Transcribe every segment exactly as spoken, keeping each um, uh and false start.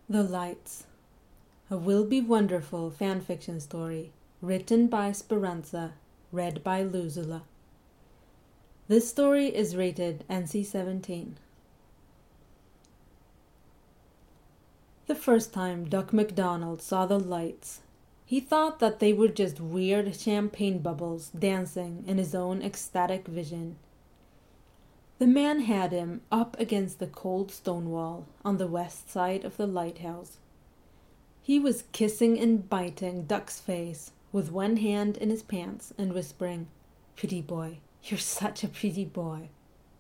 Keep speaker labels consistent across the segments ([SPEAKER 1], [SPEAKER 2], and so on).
[SPEAKER 1] The Lights, a Will Be Wonderful fanfiction story, written by Speranza, read by Luzula. This story is rated N C seventeen. The first time Duck McDonald saw the lights, he thought that they were just weird champagne bubbles dancing in his own ecstatic vision. The man had him up against the cold stone wall on the west side of the lighthouse. He was kissing and biting Duck's face with one hand in his pants and whispering, "Pretty boy, you're such a pretty boy."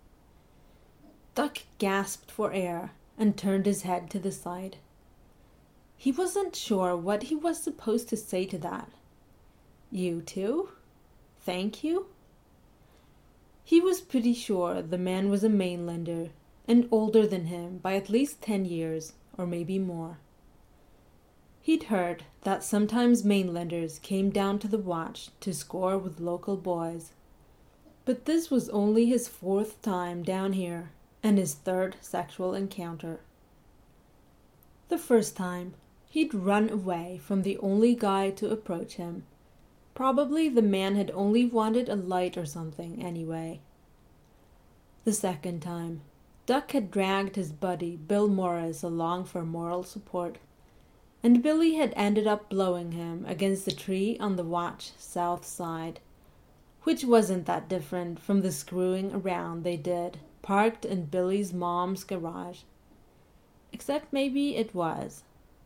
[SPEAKER 1] Duck gasped for air and turned his head to the side. He wasn't sure what he was supposed to say to that. You too? Thank you? He was pretty sure the man was a mainlander, and older than him by at least ten years, or maybe more. He'd heard that sometimes mainlanders came down to the watch to score with local boys. But this was only his fourth time down here, and his third sexual encounter. The first time, he'd run away from the only guy to approach him. Probably the man had only wanted a light or something anyway. The second time, Duck had dragged his buddy Bill Morris along for moral support, and Billy had ended up blowing him against the tree on the watch south side, which wasn't that different from the screwing around they did, parked in Billy's mom's garage. Except maybe it was.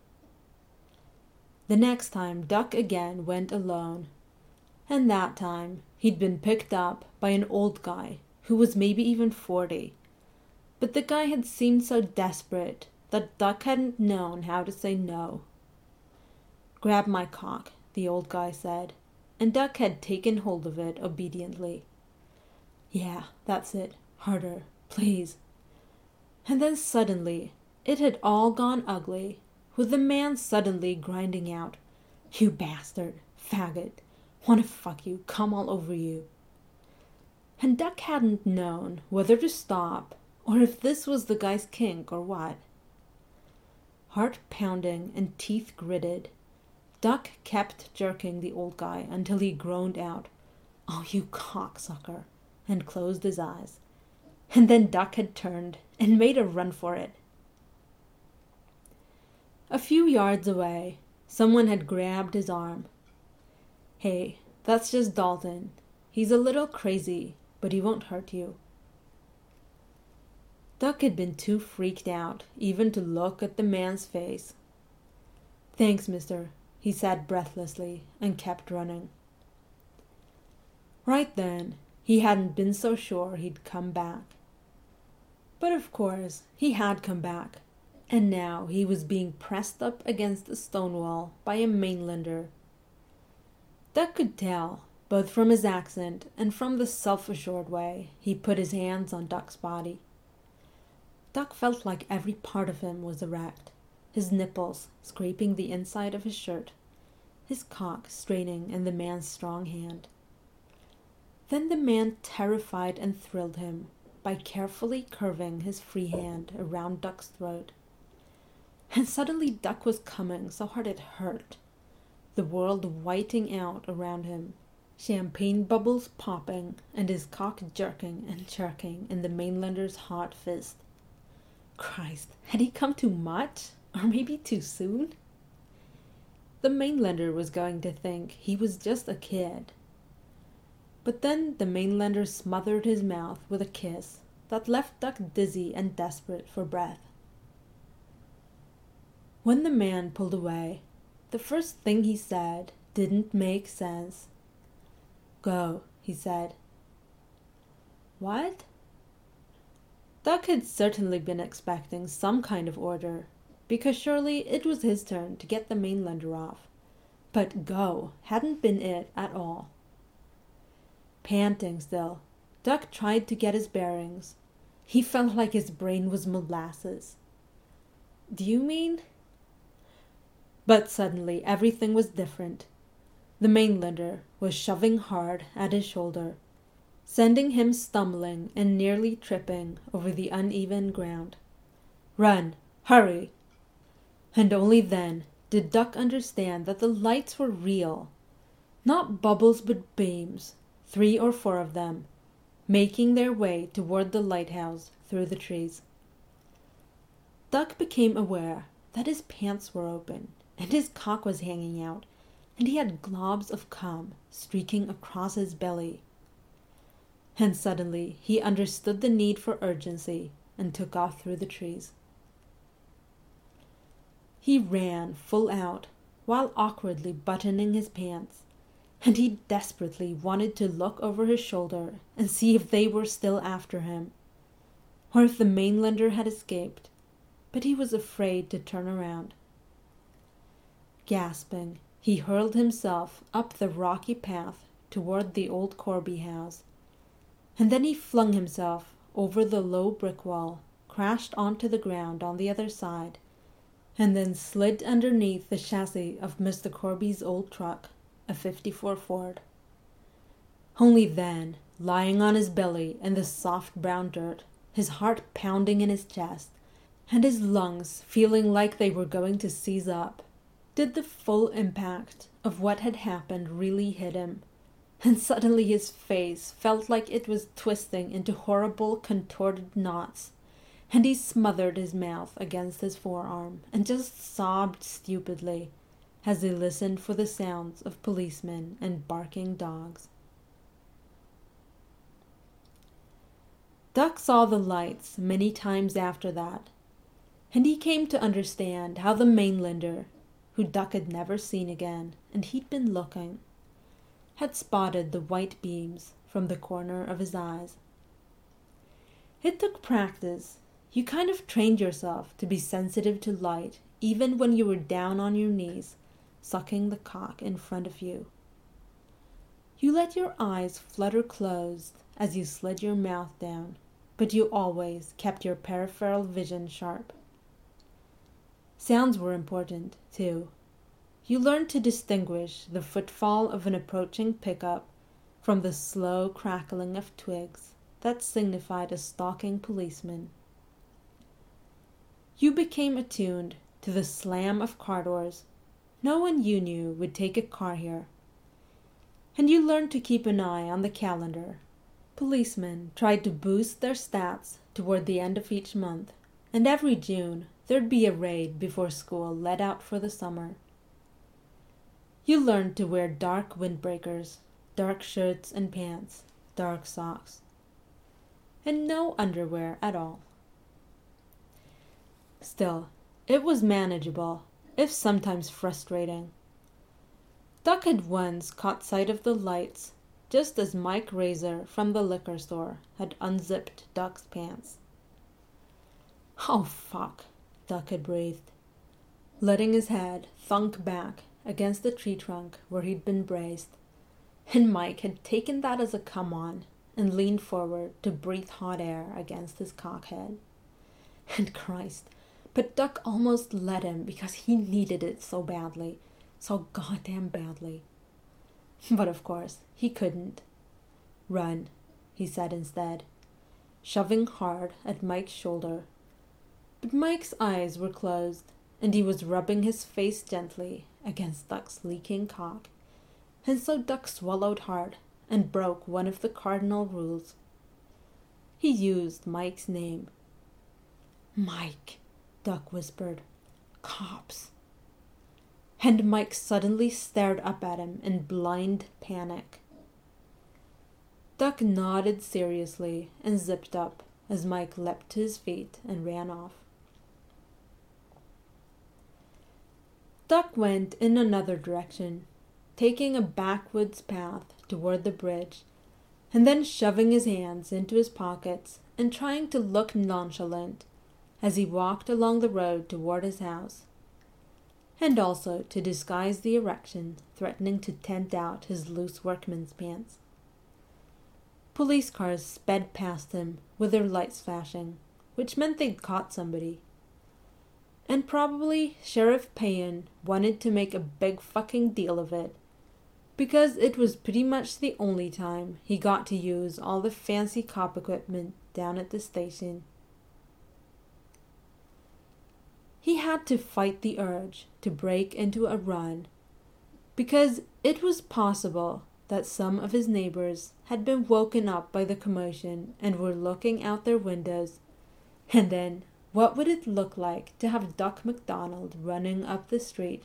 [SPEAKER 1] The next time Duck again went alone, and that time he'd been picked up by an old guy who was maybe even forty, but the guy had seemed so desperate that Duck hadn't known how to say no. "Grab my cock," the old guy said, and Duck had taken hold of it obediently. "Yeah, that's it. Harder, please." And then suddenly, it had all gone ugly, with the man suddenly grinding out, "You bastard, faggot, wanna fuck you, come all over you." And Duck hadn't known whether to stop, or if this was the guy's kink or what. Heart pounding and teeth gritted, Duck kept jerking the old guy until he groaned out, "Oh, you cocksucker," and closed his eyes. And then Duck had turned and made a run for it. A few yards away, someone had grabbed his arm. "Hey, that's just Dalton. He's a little crazy, but he won't hurt you." Duck had been too freaked out even to look at the man's face. "Thanks, mister," he said breathlessly, and kept running. Right then, he hadn't been so sure he'd come back. But of course, he had come back, and now he was being pressed up against the stone wall by a mainlander. Duck could tell, both from his accent and from the self-assured way he put his hands on Duck's body. Duck felt like every part of him was erect, his nipples scraping the inside of his shirt, his cock straining in the man's strong hand. Then the man terrified and thrilled him by carefully curving his free hand around Duck's throat. And suddenly Duck was coming so hard it hurt, the world whiting out around him, champagne bubbles popping and his cock jerking and jerking in the mainlander's hot fist. Christ, had he come too much? Or maybe too soon? The mainlander was going to think he was just a kid. But then the mainlander smothered his mouth with a kiss that left Duck dizzy and desperate for breath. When the man pulled away, the first thing he said didn't make sense. "Go," he said. "What?" Duck had certainly been expecting some kind of order, because surely it was his turn to get the mainlander off. But go hadn't been it at all. Panting still, Duck tried to get his bearings. He felt like his brain was molasses. "Do you mean?" But suddenly everything was different. The mainlander was shoving hard at his shoulder, sending him stumbling and nearly tripping over the uneven ground. "Run! Hurry!" And only then did Duck understand that the lights were real, not bubbles but beams, three or four of them, making their way toward the lighthouse through the trees. Duck became aware that his pants were open, and his cock was hanging out, and he had globs of cum streaking across his belly. And suddenly he understood the need for urgency and took off through the trees. He ran full out, while awkwardly buttoning his pants, and he desperately wanted to look over his shoulder and see if they were still after him, or if the mainlander had escaped, but he was afraid to turn around. Gasping, he hurled himself up the rocky path toward the old Corby house, and then he flung himself over the low brick wall, crashed onto the ground on the other side, and then slid underneath the chassis of Mister Corby's old truck, a fifty-four Ford. Only then, lying on his belly in the soft brown dirt, his heart pounding in his chest, and his lungs feeling like they were going to seize up, did the full impact of what had happened really hit him, and suddenly his face felt like it was twisting into horrible contorted knots, and he smothered his mouth against his forearm and just sobbed stupidly as he listened for the sounds of policemen and barking dogs. Duck saw the lights many times after that, and he came to understand how the mainlander, who Duck had never seen again, and he'd been looking, had spotted the white beams from the corner of his eyes. It took practice. You kind of trained yourself to be sensitive to light even when you were down on your knees, sucking the cock in front of you. You let your eyes flutter closed as you slid your mouth down, but you always kept your peripheral vision sharp. Sounds were important, too. You learned to distinguish the footfall of an approaching pickup from the slow crackling of twigs that signified a stalking policeman. You became attuned to the slam of car doors. No one you knew would take a car here. And you learned to keep an eye on the calendar. Policemen tried to boost their stats toward the end of each month, and every June there'd be a raid before school let out for the summer. You learned to wear dark windbreakers, dark shirts and pants, dark socks, and no underwear at all. Still, it was manageable, if sometimes frustrating. Duck had once caught sight of the lights just as Mike Razor from the liquor store had unzipped Duck's pants. "Oh, fuck," Duck had breathed, letting his head thunk back against the tree trunk where he'd been braced, and Mike had taken that as a come-on and leaned forward to breathe hot air against his cockhead. And Christ, but Duck almost let him because he needed it so badly, so goddamn badly. But of course, he couldn't. "Run," he said instead, shoving hard at Mike's shoulder. But Mike's eyes were closed, and he was rubbing his face gently against Duck's leaking cock, and so Duck swallowed hard and broke one of the cardinal rules. He used Mike's name. "Mike," Duck whispered. "Cops." And Mike suddenly stared up at him in blind panic. Duck nodded seriously and zipped up as Mike leapt to his feet and ran off. Duck went in another direction, taking a backwoods path toward the bridge, and then shoving his hands into his pockets and trying to look nonchalant as he walked along the road toward his house, and also to disguise the erection threatening to tent out his loose workman's pants. Police cars sped past him with their lights flashing, which meant they'd caught somebody. And probably Sheriff Payan wanted to make a big fucking deal of it, because it was pretty much the only time he got to use all the fancy cop equipment down at the station. He he had to fight the urge to break into a run, because it was possible that some of his neighbors had been woken up by the commotion and were looking out their windows. And then, what would it look like to have Duck MacDonald running up the street?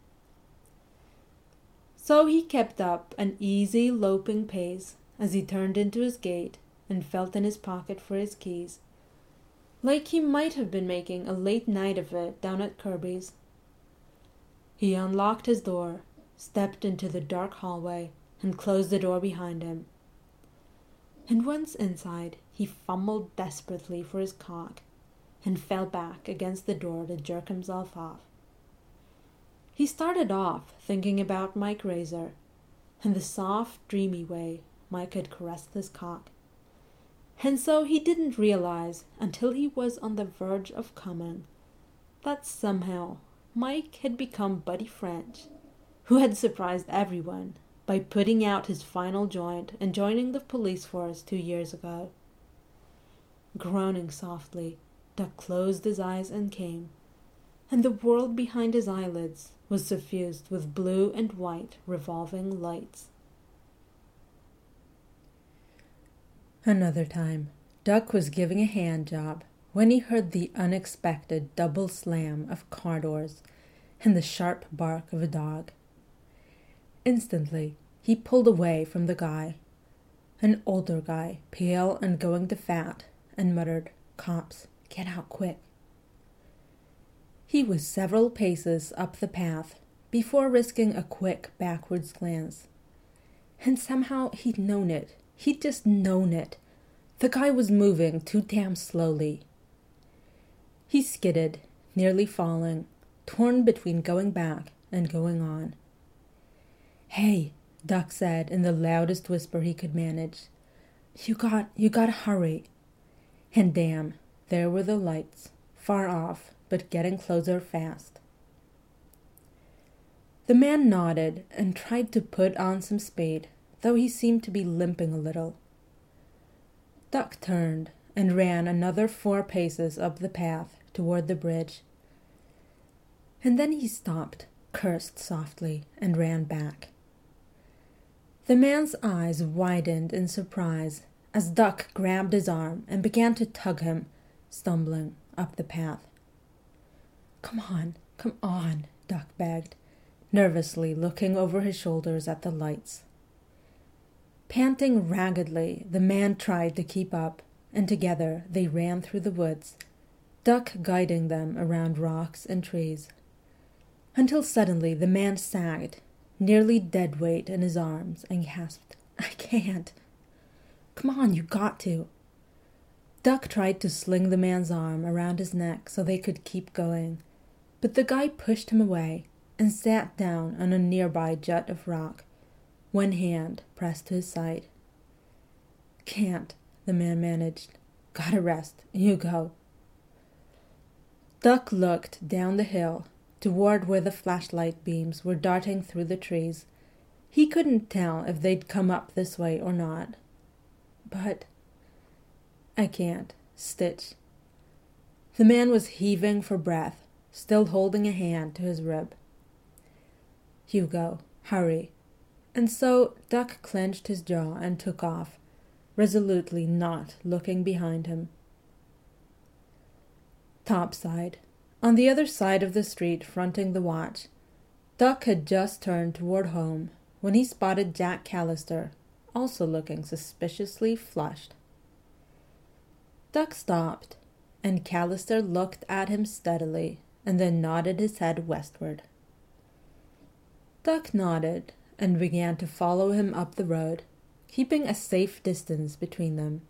[SPEAKER 1] So he kept up an easy, loping pace as he turned into his gate and felt in his pocket for his keys, like he might have been making a late night of it down at Kirby's. He unlocked his door, stepped into the dark hallway, and closed the door behind him. And once inside, he fumbled desperately for his cock and fell back against the door to jerk himself off. He started off thinking about Mike Razor and the soft, dreamy way Mike had caressed his cock. And so he didn't realize until he was on the verge of coming that somehow Mike had become Buddy French, who had surprised everyone by putting out his final joint and joining the police force two years ago. Groaning softly, Duck closed his eyes and came, and the world behind his eyelids was suffused with blue and white revolving lights. Another time, Duck was giving a hand job when he heard the unexpected double slam of car doors and the sharp bark of a dog. Instantly, he pulled away from the guy, an older guy, pale and going to fat, and muttered, "Cops, get out quick." He was several paces up the path before risking a quick backwards glance. And somehow he'd known it. He'd just known it. The guy was moving too damn slowly. He skidded, nearly falling, torn between going back and going on. "Hey," Duck said in the loudest whisper he could manage. You got, you gotta hurry." And damn, there were the lights, far off, but getting closer fast. The man nodded and tried to put on some speed, though he seemed to be limping a little. Duck turned and ran another four paces up the path toward the bridge. And then he stopped, cursed softly, and ran back. The man's eyes widened in surprise as Duck grabbed his arm and began to tug him, stumbling, up the path. "Come on, come on," Duck begged, nervously looking over his shoulders at the lights. Panting raggedly, the man tried to keep up, and together they ran through the woods, Duck guiding them around rocks and trees, until suddenly the man sagged, nearly dead weight in his arms, and gasped, "I can't." "Come on, you got to." Duck tried to sling the man's arm around his neck so they could keep going, but the guy pushed him away and sat down on a nearby jut of rock, one hand pressed to his side. "Can't," the man managed. "Gotta rest. You go." Duck looked down the hill, toward where the flashlight beams were darting through the trees. He couldn't tell if they'd come up this way or not. But... "I can't. Stitch." The man was heaving for breath, still holding a hand to his rib. "Hugo, hurry." And so Duck clenched his jaw and took off, resolutely not looking behind him. Topside, on the other side of the street fronting the watch, Duck had just turned toward home when he spotted Jack Callister, also looking suspiciously flushed. Duck stopped, and Callister looked at him steadily and then nodded his head westward. Duck nodded and began to follow him up the road, keeping a safe distance between them.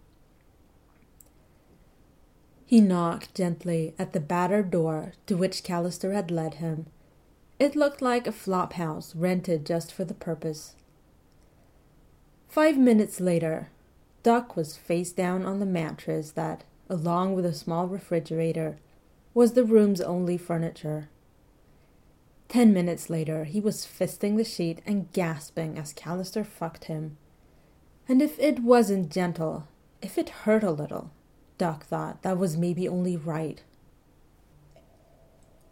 [SPEAKER 1] He knocked gently at the battered door to which Callister had led him. It looked like a flop house rented just for the purpose. Five minutes later, Duck was face down on the mattress that, along with a small refrigerator, was the room's only furniture. Ten minutes later, he was fisting the sheet and gasping as Callister fucked him. And if it wasn't gentle, if it hurt a little, Duck thought that was maybe only right.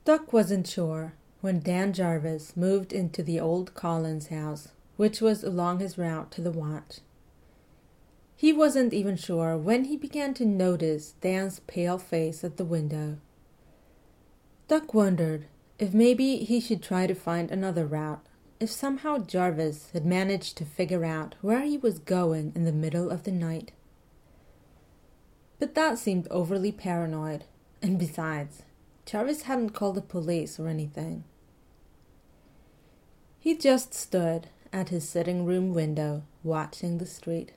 [SPEAKER 1] Duck wasn't sure when Dan Jarvis moved into the old Collins house, which was along his route to the watch. He wasn't even sure when he began to notice Dan's pale face at the window. Duck wondered if maybe he should try to find another route, if somehow Jarvis had managed to figure out where he was going in the middle of the night. But that seemed overly paranoid, and besides, Jarvis hadn't called the police or anything. He just stood at his sitting room window, watching the street.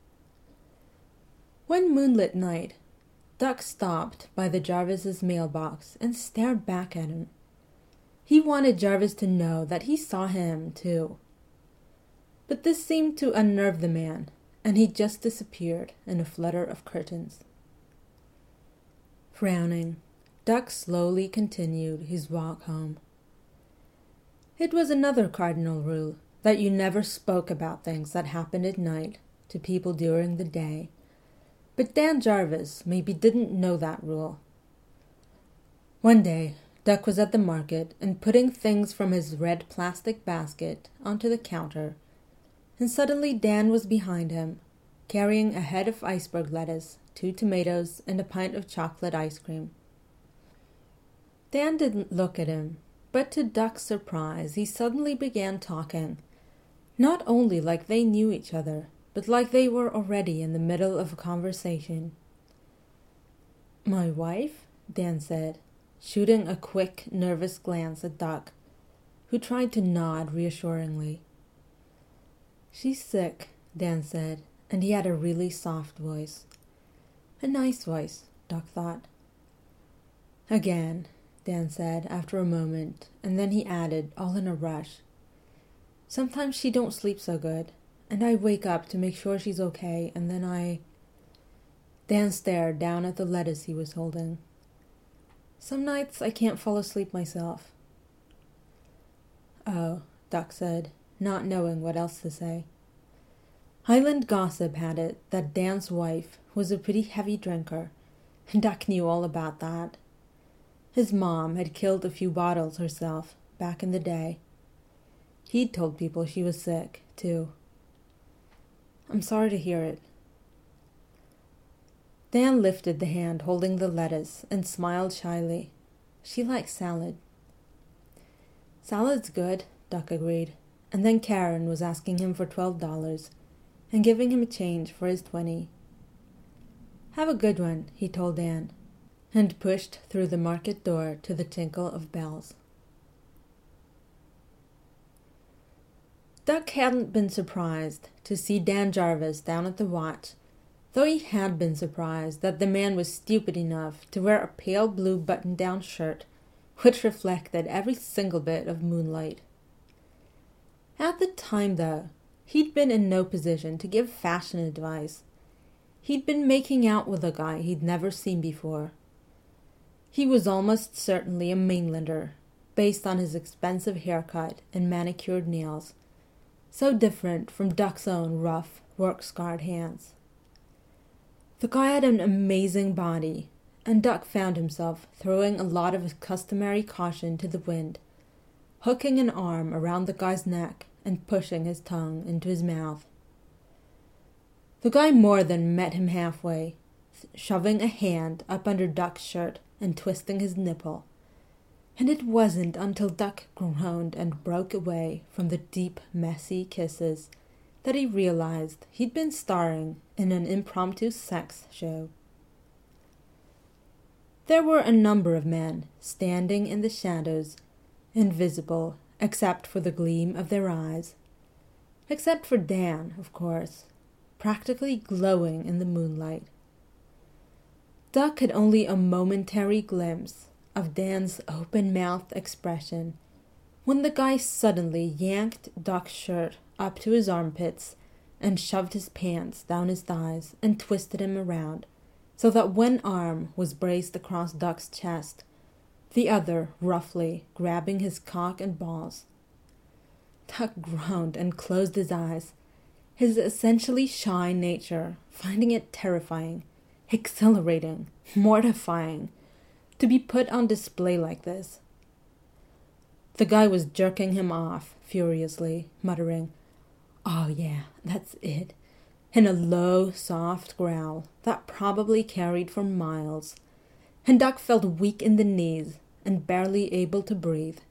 [SPEAKER 1] One moonlit night, Duck stopped by the Jarvis's mailbox and stared back at him. He wanted Jarvis to know that he saw him, too. But this seemed to unnerve the man, and he just disappeared in a flutter of curtains. Frowning, Duck slowly continued his walk home. It was another cardinal rule that you never spoke about things that happened at night to people during the day, but Dan Jarvis maybe didn't know that rule. One day, Duck was at the market and putting things from his red plastic basket onto the counter, and suddenly Dan was behind him, carrying a head of iceberg lettuce, two tomatoes, and a pint of chocolate ice cream. Dan didn't look at him, but to Duck's surprise, he suddenly began talking, not only like they knew each other, but like they were already in the middle of a conversation. "My wife?" Dan said, shooting a quick, nervous glance at Duck, who tried to nod reassuringly. "She's sick," Dan said, and he had a really soft voice. A nice voice, Duck thought. "Again," Dan said after a moment, and then he added, all in a rush, "Sometimes she don't sleep so good, and I wake up to make sure she's okay, and then I..." Dan stared down at the lettuce he was holding. "Some nights I can't fall asleep myself." "Oh," Duck said, not knowing what else to say. Highland gossip had it that Dan's wife was a pretty heavy drinker, and Duck knew all about that. His mom had killed a few bottles herself back in the day. He'd told people she was sick, too. "I'm sorry to hear it." Dan lifted the hand holding the lettuce and smiled shyly. She liked salad. "Salad's good," Duck agreed, and then Karen was asking him for twelve dollars and giving him a change for his twenty. "Have a good one," he told Dan, and pushed through the market door to the tinkle of bells. Duck hadn't been surprised to see Dan Jarvis down at the watch, though he had been surprised that the man was stupid enough to wear a pale blue button-down shirt which reflected every single bit of moonlight. At the time, though, he'd been in no position to give fashion advice. He'd been making out with a guy he'd never seen before. He was almost certainly a mainlander, based on his expensive haircut and manicured nails, so different from Duck's own rough, work-scarred hands. The guy had an amazing body, and Duck found himself throwing a lot of his customary caution to the wind, hooking an arm around the guy's neck and pushing his tongue into his mouth. The guy more than met him halfway, shoving a hand up under Duck's shirt and twisting his nipple, and it wasn't until Duck groaned and broke away from the deep, messy kisses that he realized he'd been starring in an impromptu sex show. There were a number of men standing in the shadows, invisible except for the gleam of their eyes. Except for Dan, of course, practically glowing in the moonlight. Duck had only a momentary glimpse of Dan's open-mouthed expression when the guy suddenly yanked Duck's shirt up to his armpits and shoved his pants down his thighs and twisted him around so that one arm was braced across Duck's chest, the other roughly grabbing his cock and balls. Duck groaned and closed his eyes, his essentially shy nature finding it terrifying, exhilarating, mortifying, to be put on display like this, The guy was jerking him off furiously, muttering, "Oh yeah, that's it," in a low, soft growl that probably carried for miles, and Duck felt weak in the knees and barely able to breathe.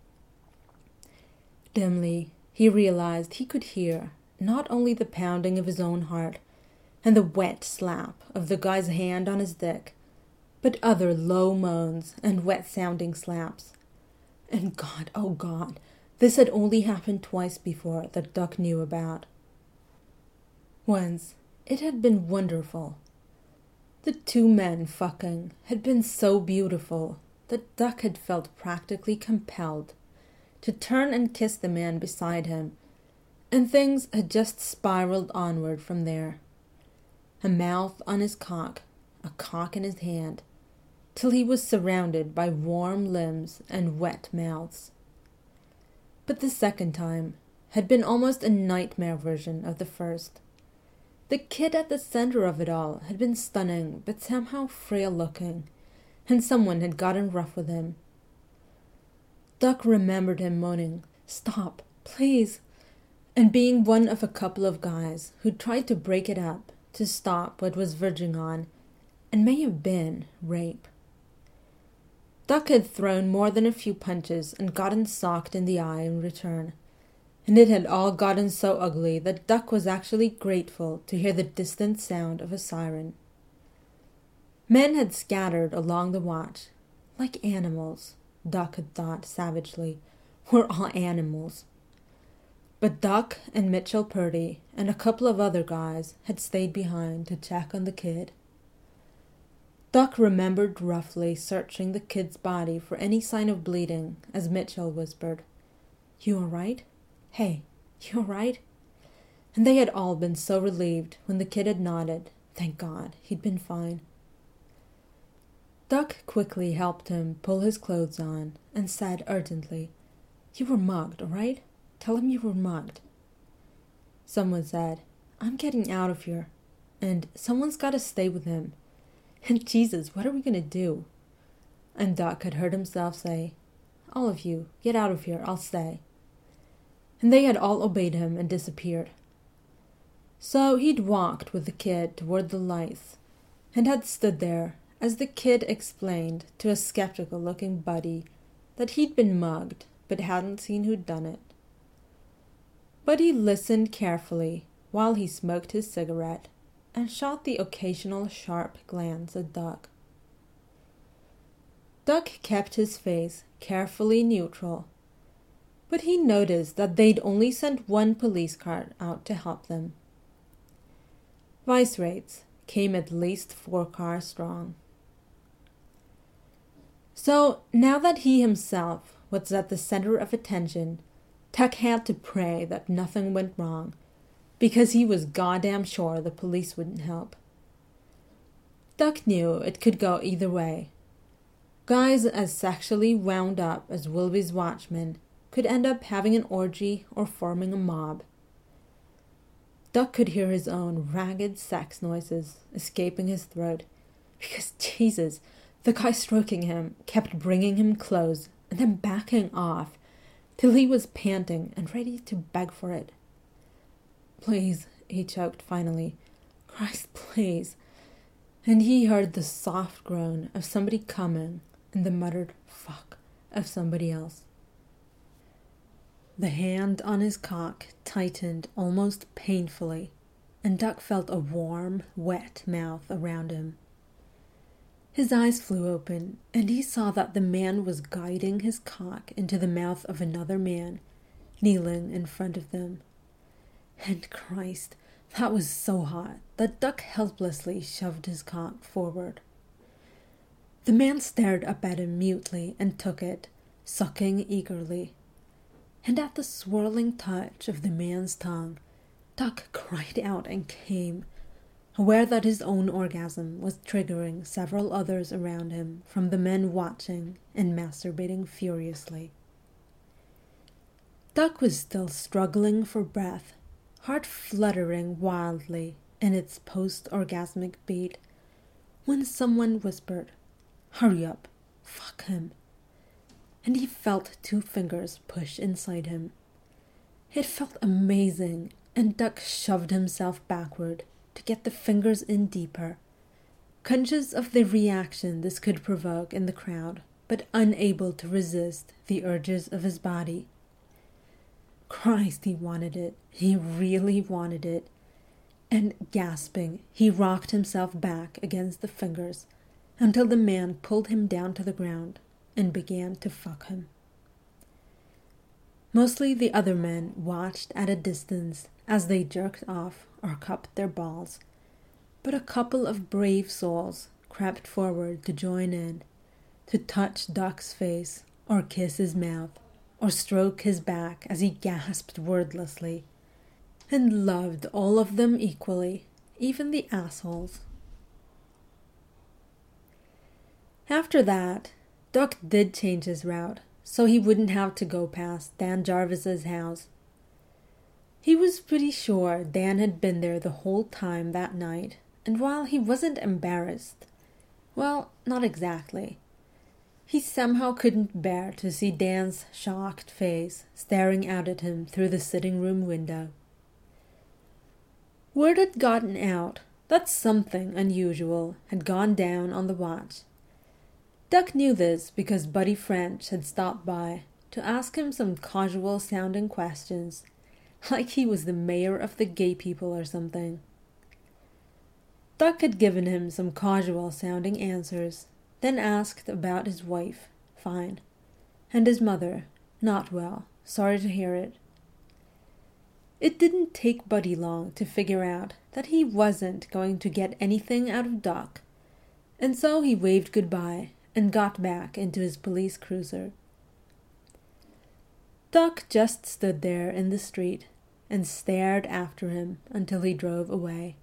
[SPEAKER 1] Dimly, he realized he could hear not only the pounding of his own heart and the wet slap of the guy's hand on his dick, but other low moans and wet-sounding slaps. And God, oh God, this had only happened twice before that Duck knew about. Once, it had been wonderful. The two men fucking had been so beautiful that Duck had felt practically compelled to turn and kiss the man beside him, and things had just spiraled onward from there. A mouth on his cock, a cock in his hand, till he was surrounded by warm limbs and wet mouths. But the second time had been almost a nightmare version of the first. The kid at the center of it all had been stunning but somehow frail-looking, and someone had gotten rough with him. Duck remembered him moaning, "Stop, please," and being one of a couple of guys who tried to break it up to stop what was verging on, and may have been, rape. Duck had thrown more than a few punches and gotten socked in the eye in return, and it had all gotten so ugly that Duck was actually grateful to hear the distant sound of a siren. Men had scattered along the watch, like animals, Duck had thought savagely. We're all animals. But Duck and Mitchell Purdy and a couple of other guys had stayed behind to check on the kid. Duck remembered roughly searching the kid's body for any sign of bleeding as Mitchell whispered, "You all right? Hey, you all right?" And they had all been so relieved when the kid had nodded. Thank God, he'd been fine. Duck quickly helped him pull his clothes on and said urgently, "You were mugged, all right? Tell him you were mugged." Someone said, "I'm getting out of here, and someone's got to stay with him. And Jesus, what are we going to do?" And Duck had heard himself say, "All of you, get out of here, I'll stay." And they had all obeyed him and disappeared. So he'd walked with the kid toward the lights, and had stood there as the kid explained to a skeptical-looking buddy that he'd been mugged but hadn't seen who'd done it. But he listened carefully while he smoked his cigarette and shot the occasional sharp glance at Duck. Duck kept his face carefully neutral, but he noticed that they'd only sent one police car out to help them. Vice rates came at least four cars strong. So, now that he himself was at the center of attention, Duck had to pray that nothing went wrong, because he was goddamn sure the police wouldn't help. Duck knew it could go either way. Guys as sexually wound up as Wilby's watchmen could end up having an orgy or forming a mob. Duck could hear his own ragged sex noises escaping his throat, because, Jesus, the guy stroking him kept bringing him close and then backing off till he was panting and ready to beg for it. "Please," he choked finally. "Christ, please." And he heard the soft groan of somebody coming and the muttered "fuck" of somebody else. The hand on his cock tightened almost painfully, and Duck felt a warm, wet mouth around him. His eyes flew open, and he saw that the man was guiding his cock into the mouth of another man, kneeling in front of them. And Christ, that was so hot that Duck helplessly shoved his cock forward. The man stared up at him mutely and took it, sucking eagerly. And at the swirling touch of the man's tongue, Duck cried out and came, aware that his own orgasm was triggering several others around him from the men watching and masturbating furiously. Duck was still struggling for breath, heart fluttering wildly in its post-orgasmic beat, when someone whispered, "Hurry up, fuck him." and he felt two fingers push inside him. It felt amazing, and Duck shoved himself backward to get the fingers in deeper, conscious of the reaction this could provoke in the crowd, but unable to resist the urges of his body. Christ, he wanted it. He really wanted it. And gasping, he rocked himself back against the fingers until the man pulled him down to the ground and began to fuck him. Mostly the other men watched at a distance as they jerked off or cupped their balls, but a couple of brave souls crept forward to join in, to touch Duck's face or kiss his mouth or stroke his back as he gasped wordlessly, and loved all of them equally, even the assholes. After that, Duck did change his route, so he wouldn't have to go past Dan Jarvis's house. He was pretty sure Dan had been there the whole time that night, and while he wasn't embarrassed, well, not exactly, he somehow couldn't bear to see Dan's shocked face staring out at him through the sitting room window. Word had gotten out that something unusual had gone down on the watch. Duck knew this because Buddy French had stopped by to ask him some casual-sounding questions, like he was the mayor of the gay people or something. Duck had given him some casual-sounding answers, then asked about his wife, fine, and his mother, not well, sorry to hear it. It didn't take Buddy long to figure out that he wasn't going to get anything out of Duck, and so he waved goodbye and got back into his police cruiser. Duck just stood there in the street and stared after him until he drove away.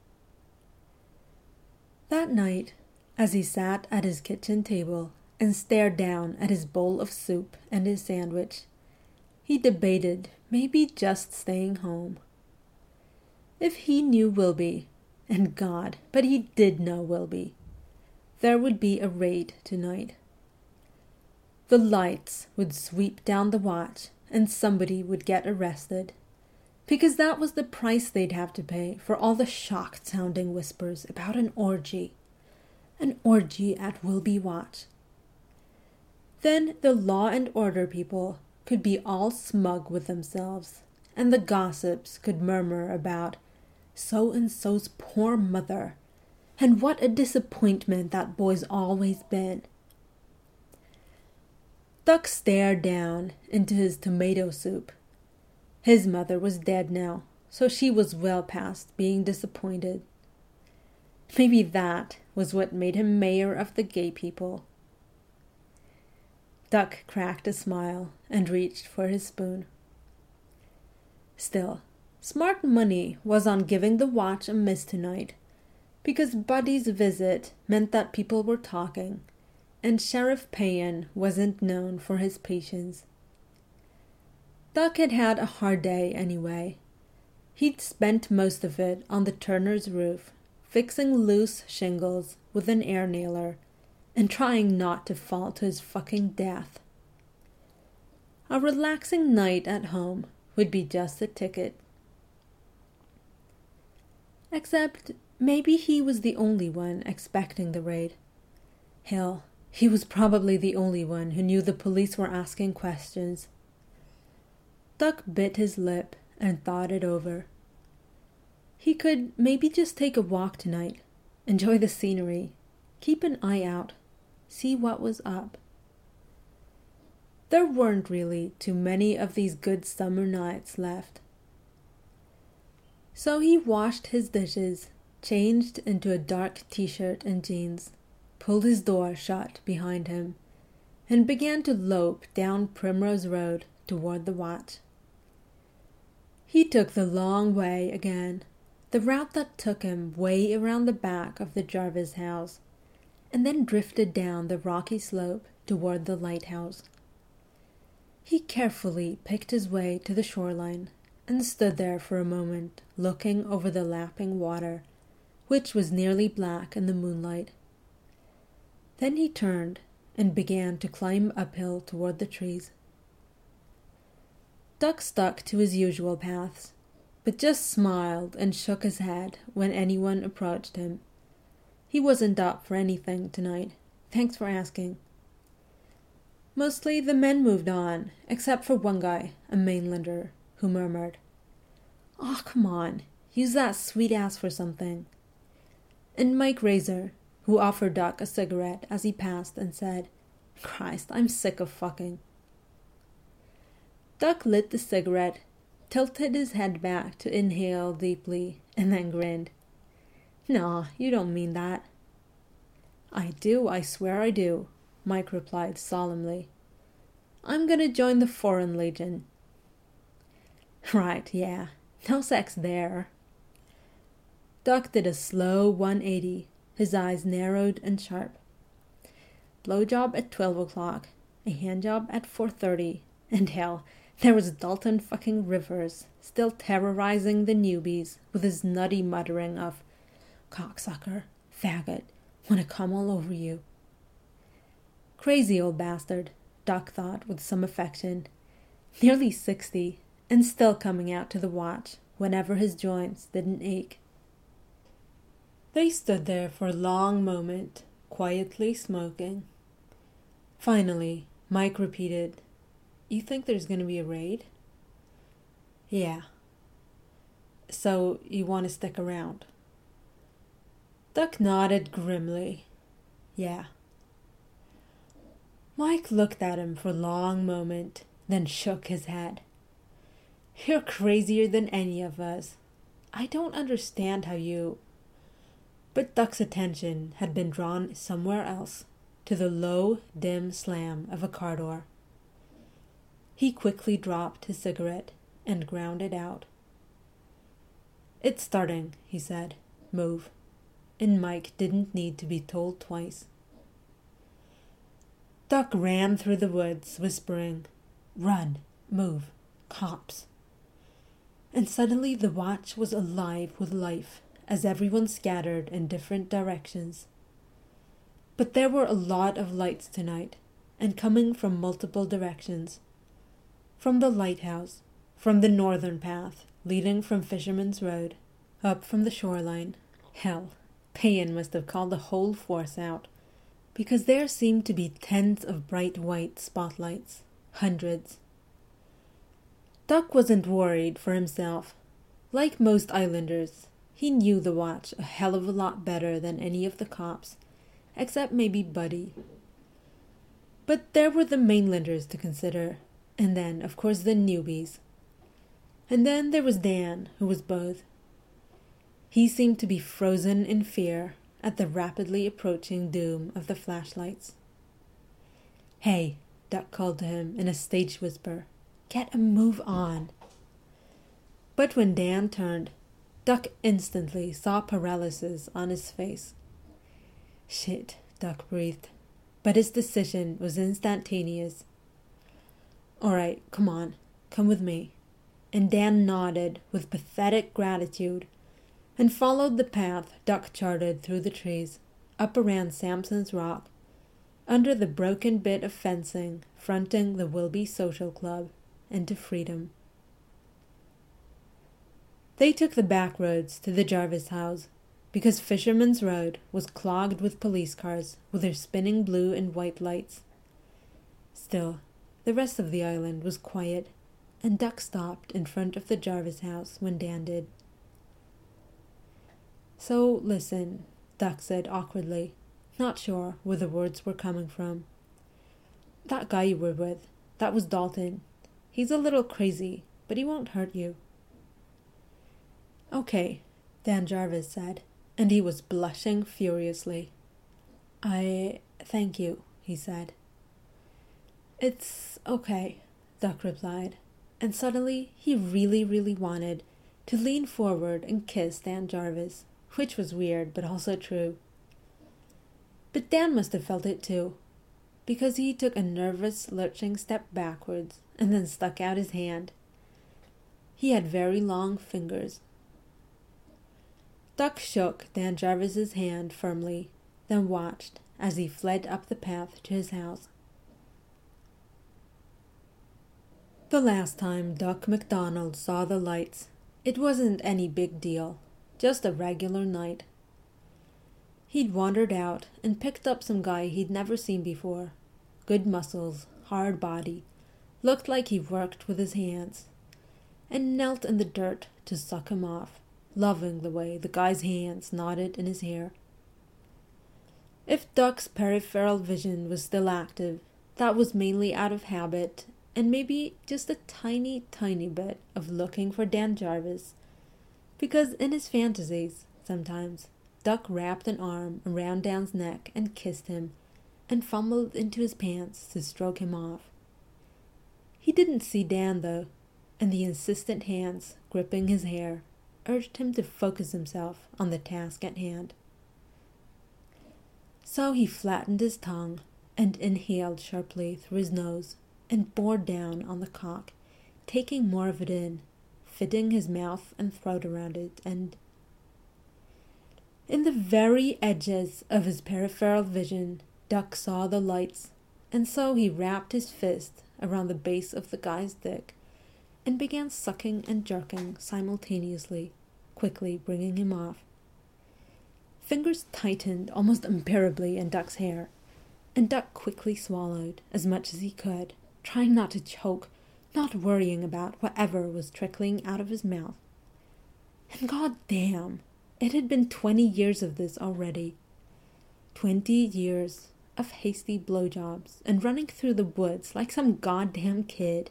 [SPEAKER 1] That night, as he sat at his kitchen table and stared down at his bowl of soup and his sandwich, he debated maybe just staying home. If he knew Wilby, and God, but he did know Wilby, there would be a raid tonight. The lights would sweep down the watch and somebody would get arrested, because that was the price they'd have to pay for all the shocked-sounding whispers about an orgy. An orgy at Wilby Watch. Then the law and order people could be all smug with themselves, and the gossips could murmur about so-and-so's poor mother, and what a disappointment that boy's always been. Duck stared down into his tomato soup. His mother was dead now, so she was well past being disappointed. Maybe that was what made him mayor of the gay people. Duck cracked a smile and reached for his spoon. Still, smart money was on giving the watch a miss tonight, because Buddy's visit meant that people were talking, and Sheriff Payan wasn't known for his patience. Duck had had a hard day anyway. He'd spent most of it on the Turner's roof, fixing loose shingles with an air nailer, and trying not to fall to his fucking death. A relaxing night at home would be just a ticket. Except maybe he was the only one expecting the raid. Hell, he was probably the only one who knew the police were asking questions. Duck bit his lip and thought it over. He could maybe just take a walk tonight, enjoy the scenery, keep an eye out, see what was up. There weren't really too many of these good summer nights left. So he washed his dishes, changed into a dark t-shirt and jeans, pulled his door shut behind him, and began to lope down Primrose Road toward the watch. He took the long way again, the route that took him way around the back of the Jarvis house, and then drifted down the rocky slope toward the lighthouse. He carefully picked his way to the shoreline and stood there for a moment, looking over the lapping water, which was nearly black in the moonlight. Then he turned and began to climb uphill toward the trees. Duck stuck to his usual paths, but just smiled and shook his head when anyone approached him. He wasn't up for anything tonight. Thanks for asking. Mostly the men moved on, except for one guy, a mainlander, who murmured, "Aw, come on, use that sweet ass for something." And Mike Razor, who offered Duck a cigarette as he passed and said, "Christ, I'm sick of fucking." Duck lit the cigarette, tilted his head back to inhale deeply, and then grinned. "Nah, you don't mean that." "I do, I swear I do," Mike replied solemnly. "I'm gonna join the Foreign Legion." "Right, yeah. No sex there." Duck did a slow one eighty, his eyes narrowed and sharp. Blowjob at twelve o'clock, a handjob at four thirty, and hell, there was Dalton fucking Rivers, still terrorizing the newbies with his nutty muttering of, "Cocksucker, faggot, wanna come all over you." Crazy old bastard, Duck thought with some affection. Nearly sixty, and still coming out to the watch whenever his joints didn't ache. They stood there for a long moment, quietly smoking. Finally, Mike repeated, "You think there's going to be a raid?" "Yeah." "So you want to stick around?" Duck nodded grimly. "Yeah." Mike looked at him for a long moment, then shook his head. "You're crazier than any of us. I don't understand how you..." But Duck's attention had been drawn somewhere else, to the low, dim slam of a car door. He quickly dropped his cigarette and ground it out. "It's starting," he said. "Move." And Mike didn't need to be told twice. Duck ran through the woods, whispering, "Run, move, cops." And suddenly the watch was alive with life, as everyone scattered in different directions. But there were a lot of lights tonight, and coming from multiple directions. From the lighthouse, from the northern path, leading from Fisherman's Road, up from the shoreline. Hell, Payan must have called the whole force out, because there seemed to be tens of bright white spotlights, hundreds. Duck wasn't worried for himself. Like most islanders, he knew the watch a hell of a lot better than any of the cops, except maybe Buddy. But there were the mainlanders to consider, and then, of course, the newbies. And then there was Dan, who was both. He seemed to be frozen in fear at the rapidly approaching doom of the flashlights. "Hey," Duck called to him in a stage whisper, "get a move on." But when Dan turned, Duck instantly saw paralysis on his face. "Shit," Duck breathed, but his decision was instantaneous. "All right, come on, come with me." And Dan nodded with pathetic gratitude and followed the path Duck charted through the trees, up around Samson's Rock, under the broken bit of fencing fronting the Wilby Social Club, and to freedom. They took the back roads to the Jarvis house, because Fisherman's Road was clogged with police cars with their spinning blue and white lights. Still, the rest of the island was quiet, and Duck stopped in front of the Jarvis house when Dan did. "So, listen," Duck said awkwardly, not sure where the words were coming from. "That guy you were with, that was Dalton. He's a little crazy, but he won't hurt you." "Okay," Dan Jarvis said, and he was blushing furiously. I... thank you," he said. "It's okay," Duck replied, and suddenly he really, really wanted to lean forward and kiss Dan Jarvis, which was weird but also true. But Dan must have felt it too, because he took a nervous, lurching step backwards and then stuck out his hand. He had very long fingers. Duck shook Dan Jarvis's hand firmly, then watched as he fled up the path to his house. The last time Duck MacDonald saw the lights, it wasn't any big deal, just a regular night. He'd wandered out and picked up some guy he'd never seen before. Good muscles, hard body, looked like he worked with his hands, and knelt in the dirt to suck him off, loving the way the guy's hands knotted in his hair. If Duck's peripheral vision was still active, that was mainly out of habit and maybe just a tiny, tiny bit of looking for Dan Jarvis, because in his fantasies, sometimes, Duck wrapped an arm around Dan's neck and kissed him, and fumbled into his pants to stroke him off. He didn't see Dan, though, and the insistent hands gripping his hair urged him to focus himself on the task at hand. So he flattened his tongue and inhaled sharply through his nose and bore down on the cock, taking more of it in, fitting his mouth and throat around it, and in the very edges of his peripheral vision, Duck saw the lights, and so he wrapped his fist around the base of the guy's dick and began sucking and jerking simultaneously, quickly bringing him off. Fingers tightened almost unbearably in Duck's hair, and Duck quickly swallowed as much as he could, trying not to choke, not worrying about whatever was trickling out of his mouth. And god damn, it had been twenty years of this already. Twenty years of hasty blowjobs and running through the woods like some goddamn kid.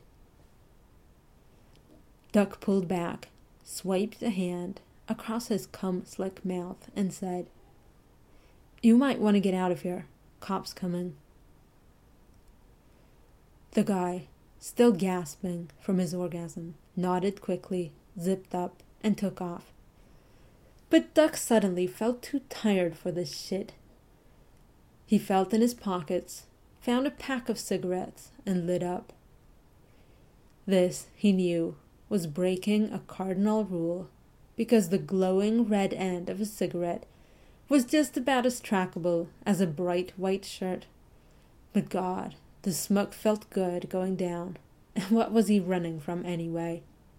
[SPEAKER 1] Duck pulled back, swiped a hand across his cum-slick mouth, and said, "You might want to get out of here. Cops coming." The guy, still gasping from his orgasm, nodded quickly, zipped up, and took off. But Duck suddenly felt too tired for this shit. He felt in his pockets, found a pack of cigarettes, and lit up. This, he knew, was breaking a cardinal rule, because the glowing red end of a cigarette was just about as trackable as a bright white shirt. But God, the smoke felt good going down, and what was he running from anyway?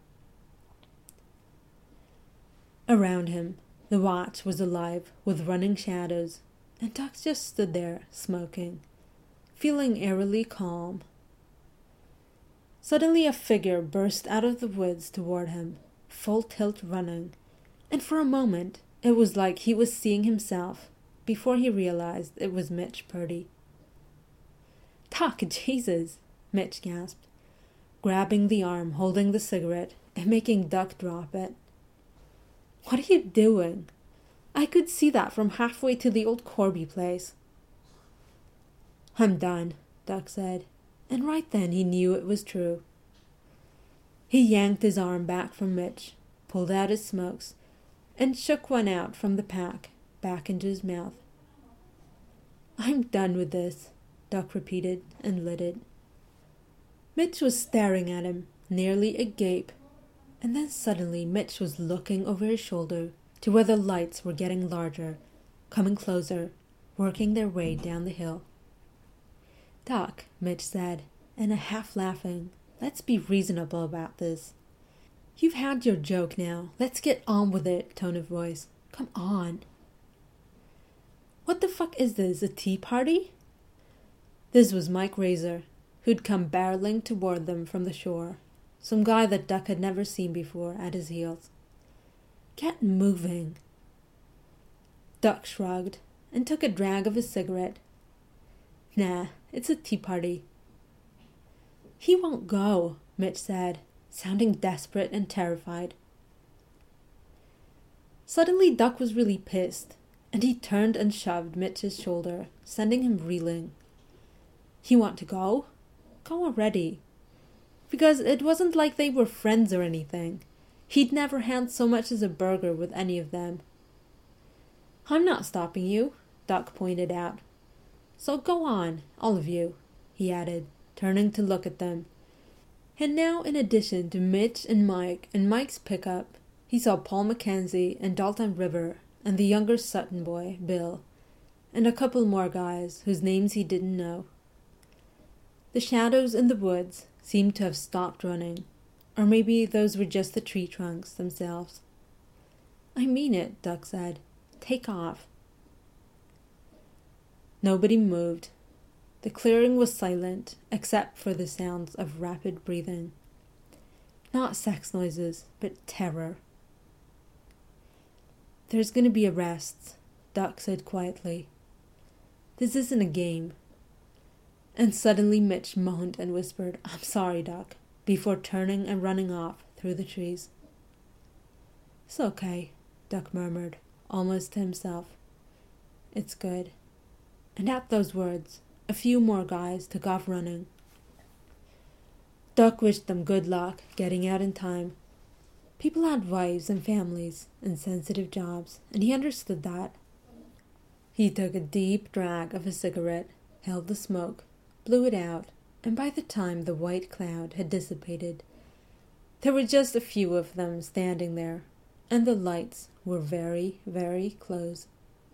[SPEAKER 1] Around him, the watch was alive with running shadows, and Duck just stood there, smoking, feeling eerily calm. Suddenly a figure burst out of the woods toward him, full tilt running, and for a moment it was like he was seeing himself before he realized it was Mitch Purdy. "Duck, Jesus!" Mitch gasped, grabbing the arm holding the cigarette and making Duck drop it. "What are you doing? I could see that from halfway to the old Corby place." "I'm done," Duck said, and right then he knew it was true. He yanked his arm back from Mitch, pulled out his smokes, and shook one out from the pack, back into his mouth. "I'm done with this," Duck repeated, and lit it. Mitch was staring at him, nearly agape, and then suddenly Mitch was looking over his shoulder to where the lights were getting larger, coming closer, working their way down the hill. "Duck," Mitch said, in a half-laughing, "let's be reasonable about this. You've had your joke now, let's get on with it," tone of voice. "Come on." "What the fuck is this, a tea party?" This was Mike Razor, who'd come barreling toward them from the shore, some guy that Duck had never seen before at his heels. "Get moving." Duck shrugged and took a drag of his cigarette. "Nah, it's a tea party." "He won't go," Mitch said, sounding desperate and terrified. Suddenly Duck was really pissed, and he turned and shoved Mitch's shoulder, sending him reeling. "You want to go? Go already." Because it wasn't like they were friends or anything. He'd never had so much as a burger with any of them. "I'm not stopping you," Duck pointed out. "So go on, all of you," he added, turning to look at them. And now, in addition to Mitch and Mike and Mike's pickup, he saw Paul Mackenzie and Dalton River and the younger Sutton boy, Bill, and a couple more guys whose names he didn't know. The shadows in the woods seemed to have stopped running, or maybe those were just the tree trunks themselves. "I mean it," Duck said. "Take off." Nobody moved. The clearing was silent, except for the sounds of rapid breathing. Not sex noises, but terror. "There's going to be arrests," Duck said quietly. "This isn't a game." And suddenly Mitch moaned and whispered, "I'm sorry, Duck," before turning and running off through the trees. "It's okay," Duck murmured, almost to himself. "It's good." And at those words, a few more guys took off running. Duck wished them good luck getting out in time. People had wives and families and sensitive jobs, and he understood that. He took a deep drag of his cigarette, held the smoke, blew it out, and by the time the white cloud had dissipated, there were just a few of them standing there, and the lights were very, very close.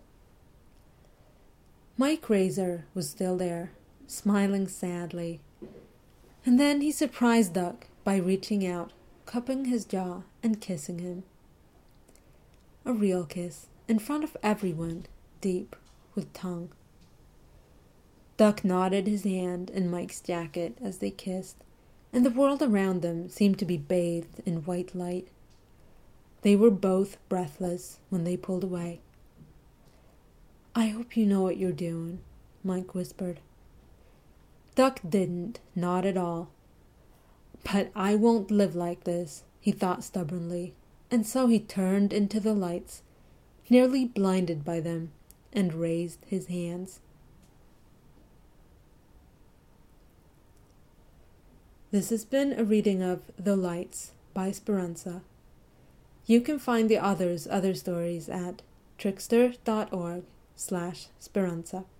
[SPEAKER 1] Mike Razor was still there, smiling sadly, and then he surprised Duck by reaching out, cupping his jaw and kissing him. A real kiss, in front of everyone, deep, with tongue. Duck nodded his hand in Mike's jacket as they kissed, and the world around them seemed to be bathed in white light. They were both breathless when they pulled away. "I hope you know what you're doing," Mike whispered. Duck didn't, not at all. "But I won't live like this," he thought stubbornly, and so he turned into the lights, nearly blinded by them, and raised his hands. This has been a reading of The Lights by Speranza. You can find the author's other stories at trickster dot org slash Speranza.